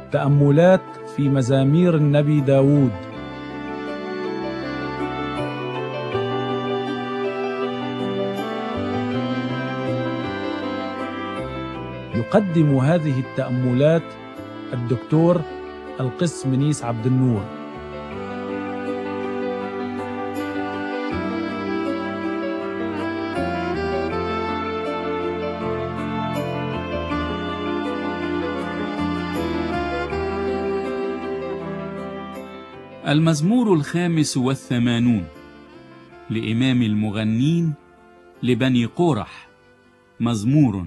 تأملات في مزامير النبي داود. يقدم هذه التأملات الدكتور القس منيس عبد النور. المزمور 85 لإمام المغنين لبني قورح. مزمور.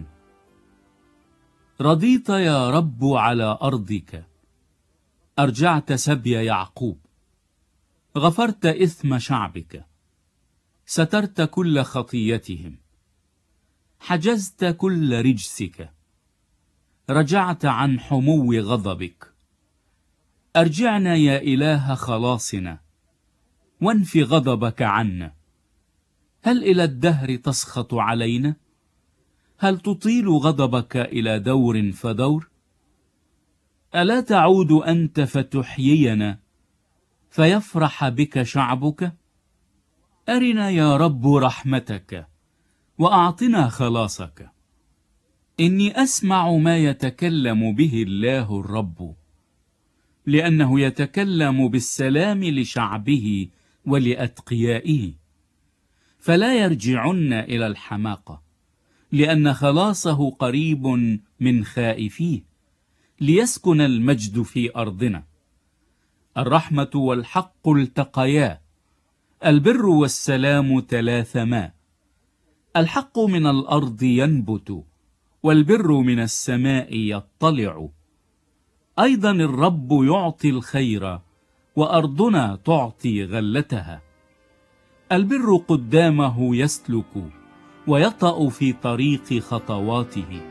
رضيت يا رب على أرضك، أرجعت سبي يعقوب، غفرت إثم شعبك، سترت كل خطيتهم، حجزت كل رجسك، رجعت عن حمو غضبك. أرجعنا يا إله خلاصنا، وانف غضبك عنا. هل إلى الدهر تسخط علينا؟ هل تطيل غضبك إلى دور فدور؟ ألا تعود أنت فتحيينا، فيفرح بك شعبك؟ أرنا يا رب رحمتك، وأعطنا خلاصك. إني أسمع ما يتكلم به الله الرب، لأنه يتكلم بالسلام لشعبه ولأتقيائه. فلا يرجعن إلى الحماقة، لأن خلاصه قريب من خائفيه، ليسكن المجد في أرضنا. الرحمة والحق التقيا، البر والسلام تلاثما. الحق من الأرض ينبت، والبر من السماء يطلع. أيضا الرب يعطي الخير، وأرضنا تعطي غلتها. البر قدامه يسلك، ويطأ في طريق خطواته.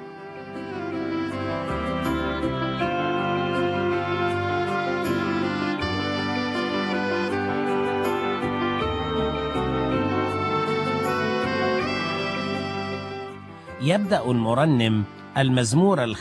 يبدأ المرنم المزمور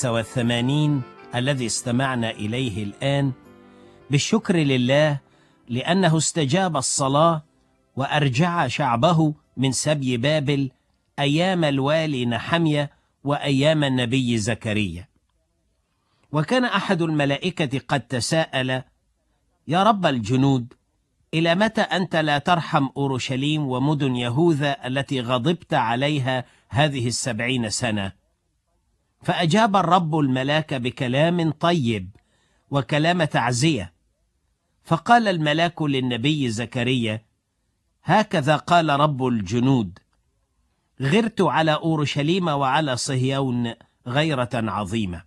85 الذي استمعنا إليه الآن بالشكر لله، لأنه استجاب الصلاة وأرجع شعبه من سبي بابل أيام الوالي نحمية وأيام النبي زكريا. وكان أحد الملائكة قد تساءل: يا رب الجنود، إلى متى أنت لا ترحم أورشليم ومدن يهوذا التي غضبت عليها هذه 70 سنة؟ فأجاب الرب الملاك بكلام طيب وكلام تعزية. فقال الملاك للنبي زكريا: هكذا قال رب الجنود: غرت على أورشليم وعلى صهيون غيرة عظيمة.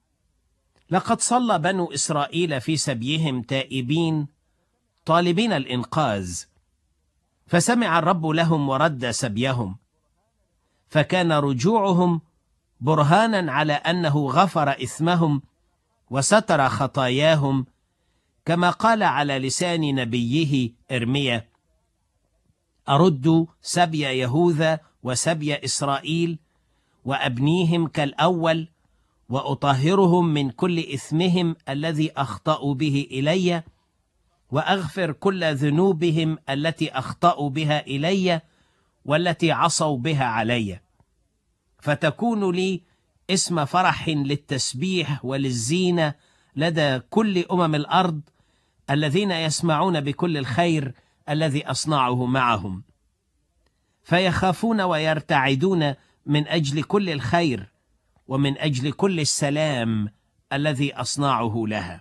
لقد صلى بنو إسرائيل في سبيهم تائبين طالبين الإنقاذ، فسمع الرب لهم ورد سبيهم، فكان رجوعهم برهانا على أنه غفر إثمهم وستر خطاياهم، كما قال على لسان نبيه إرميا: أرد سبي يهوذا وسبي إسرائيل وأبنيهم كالأول، وأطهرهم من كل إثمهم الذي أخطأوا به إلي، وأغفر كل ذنوبهم التي أخطأوا بها إلي والتي عصوا بها علي، فتكون لي اسم فرح للتسبيح وللزينة لدى كل أمم الأرض الذين يسمعون بكل الخير الذي أصنعه معهم، فيخافون ويرتعدون من أجل كل الخير ومن أجل كل السلام الذي أصنعه لها.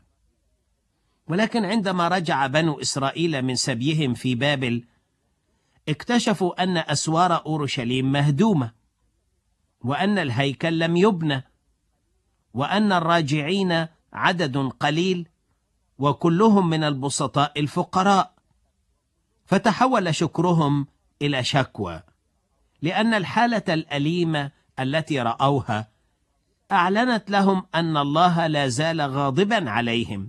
ولكن عندما رجع بنو إسرائيل من سبيهم في بابل، اكتشفوا أن أسوار أورشليم مهدومة، وأن الهيكل لم يبنى، وأن الراجعين عدد قليل، وكلهم من البسطاء الفقراء. فتحول شكرهم إلى شكوى، لأن الحالة الأليمة التي رأوها أعلنت لهم أن الله لا زال غاضبا عليهم.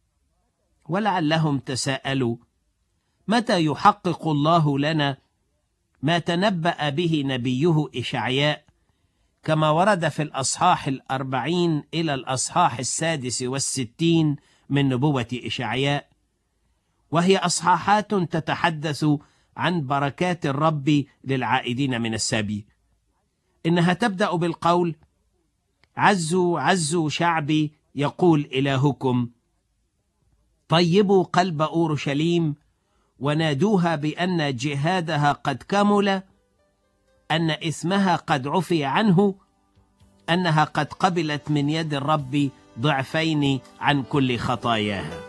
ولعلهم تساءلوا: متى يحقق الله لنا ما تنبأ به نبيه إشعياء كما ورد في الأصحاح 40 إلى الأصحاح 66 من نبوة إشعياء، وهي أصحاحات تتحدث عن بركات الرب للعائدين من السبي. إنها تبدأ بالقول: عزوا عزوا شعبي يقول إلهكم، طيبوا قلب أورشليم ونادوها بأن جهادها قد كمل، أن إثمها قد عفي عنه، أنها قد قبلت من يد الرب ضعفين عن كل خطاياها.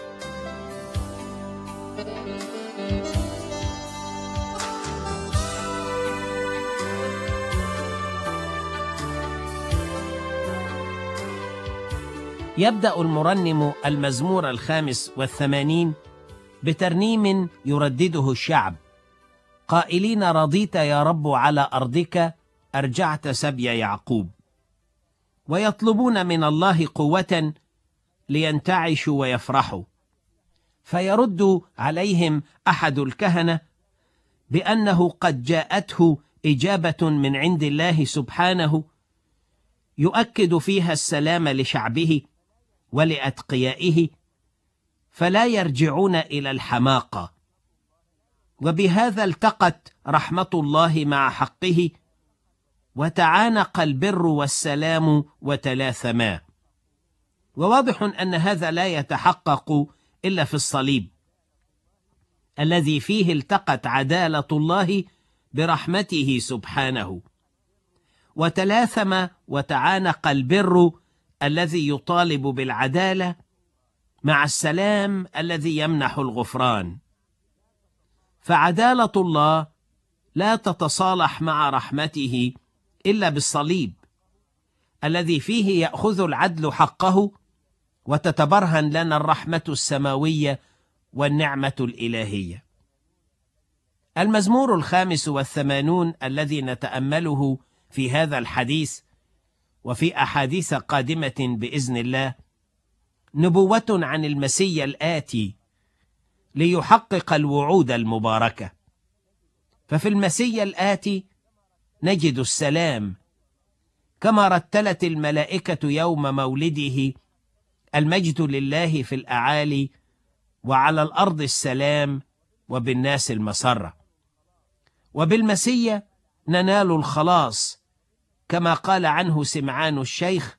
يبدأ المرنم المزمور 85 بترنيم يردده الشعب قائلين: رضيت يا رب على أرضك، أرجعت سبي يعقوب. ويطلبون من الله قوة لينتعشوا ويفرحوا، فيرد عليهم أحد الكهنة بأنه قد جاءته إجابة من عند الله سبحانه يؤكد فيها السلام لشعبه ولأتقيائه، فلا يرجعون إلى الحماقة. وبهذا التقت رحمة الله مع حقه، وتعانق البر والسلام وتلاثما. وواضح أن هذا لا يتحقق إلا في الصليب الذي فيه التقت عدالة الله برحمته سبحانه، وتلاثم وتعانق البر الذي يطالب بالعدالة مع السلام الذي يمنح الغفران. فعدالة الله لا تتصالح مع رحمته إلا بالصليب الذي فيه يأخذ العدل حقه، وتتبرهن لنا الرحمة السماوية والنعمة الإلهية. المزمور 85 الذي نتأمله في هذا الحديث وفي أحاديث قادمة بإذن الله نبوة عن المسيا الآتي ليحقق الوعود المباركة. ففي المسيا الآتي نجد السلام، كما رتلت الملائكة يوم مولده: المجد لله في الأعالي وعلى الأرض السلام وبالناس المسرة. وبالمسيا ننال الخلاص، كما قال عنه سمعان الشيخ: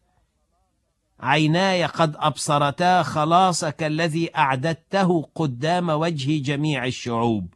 عيناي قد أبصرتا خلاصك الذي أعددته قدام وجه جميع الشعوب.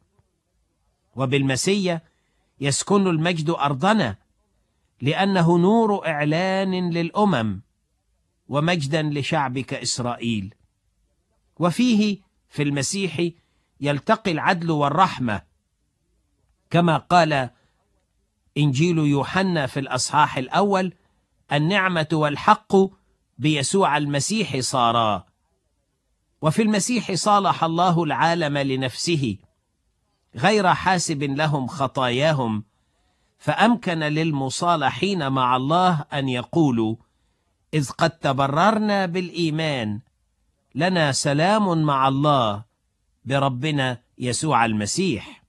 وبالمسيا يسكن المجد أرضنا، لأنه نور إعلان للأمم ومجدا لشعبك إسرائيل. وفيه في المسيح يلتقي العدل والرحمة، كما قال إنجيل يوحنا في الأصحاح 1: النعمة والحق بيسوع المسيح صارا. وفي المسيح صالح الله العالم لنفسه، غير حاسب لهم خطاياهم، فأمكن للمصالحين مع الله أن يقولوا: إذ قد تبررنا بالإيمان لنا سلام مع الله بربنا يسوع المسيح.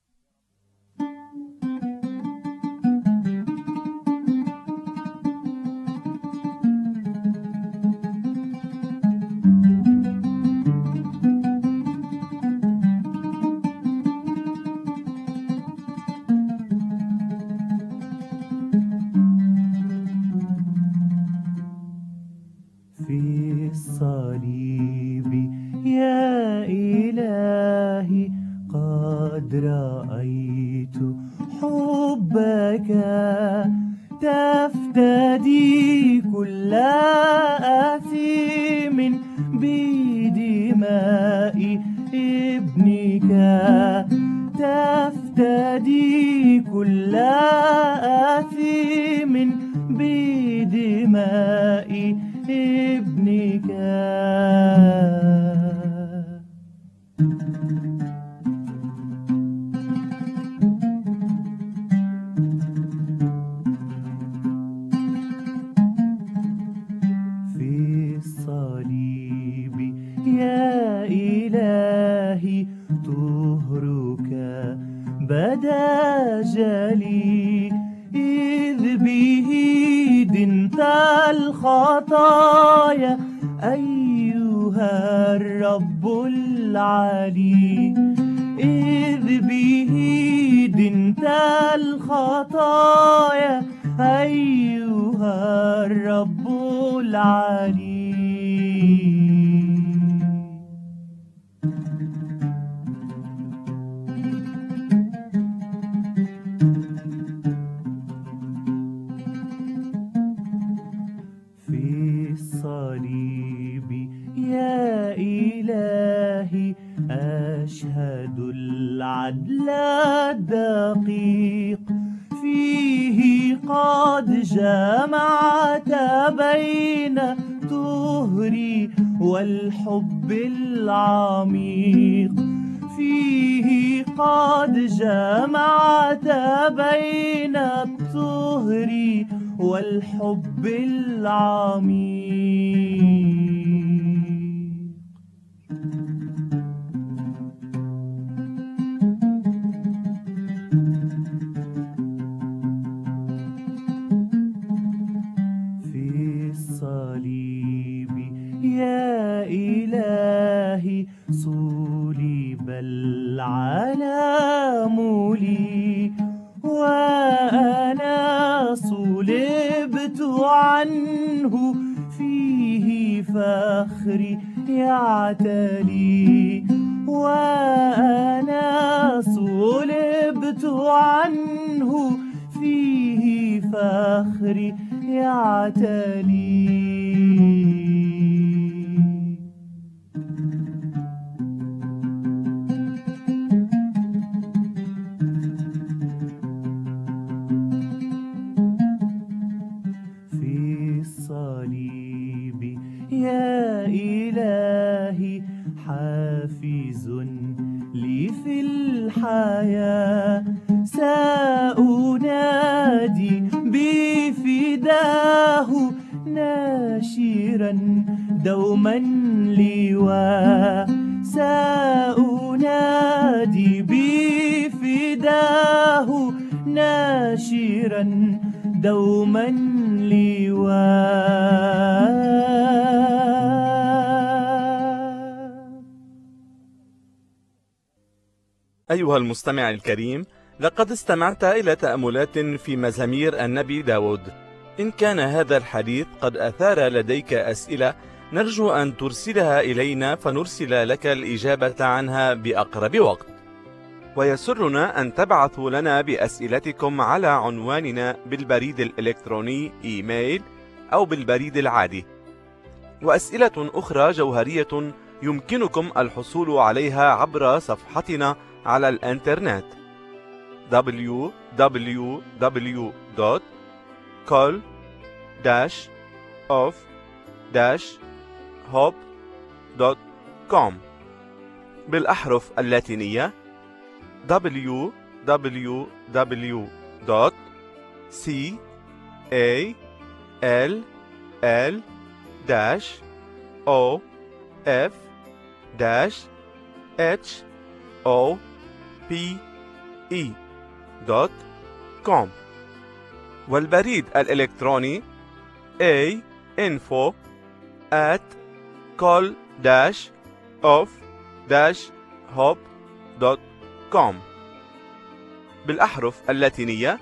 في الصليب يا إلهي قد رأيت حبك تفتدي كل آثم بدماء ابنك، تفتدي كل آثم بدماء ابنك. في الصليب يا إلهي طهرك بدا جلي، إذ به الخطايا أيها الرب العلي، إذ به دنت الخطايا أيها الرب العلي. في الصليب يا إلهي أشهد العدل الدقيق، فيه قد جمعت بين طهري والحب العميق، فيه قد جمعت بين الطهر والحب العميق. في الصليب يا إلهي صلب العالم لي، وأنا صلبت عنه، فيه فخري يعتلي، وأنا صلبت عنه، فيه فخري يعتلي. في الصليب يا إلهي حافز لي في الحياة، سأنادي بفداه ناشرا دوما لواء، سأنادي بفداه ناشرا دوما لواء. أيها المستمع الكريم، لقد استمعت إلى تأملات في مزامير النبي داود. إن كان هذا الحديث قد أثار لديك أسئلة، نرجو أن ترسلها إلينا فنرسل لك الإجابة عنها بأقرب وقت. ويسرنا أن تبعثوا لنا بأسئلتكم على عنواننا بالبريد الإلكتروني إيميل أو بالبريد العادي. وأسئلة أخرى جوهرية يمكنكم الحصول عليها عبر صفحتنا على الإنترنت www.call-of-hope.com بالأحرف اللاتينية www.call-of-hope.com والبريد الإلكتروني info@call-of-hope.com بالأحرف اللاتينية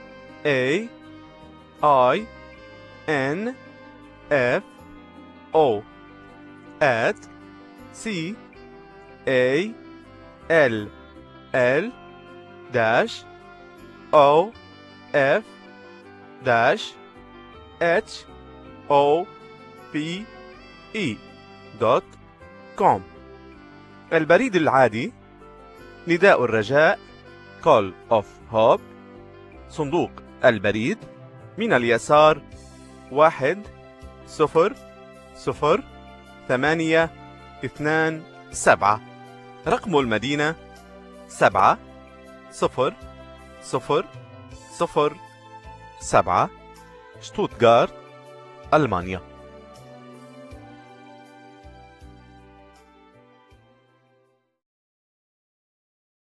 CALL-OF@CALL-OF-HOPE.com البريد العادي نداء الرجاء Call of Hope، صندوق البريد من اليسار 1002827، رقم المدينة 70007، شتوتغارت، ألمانيا.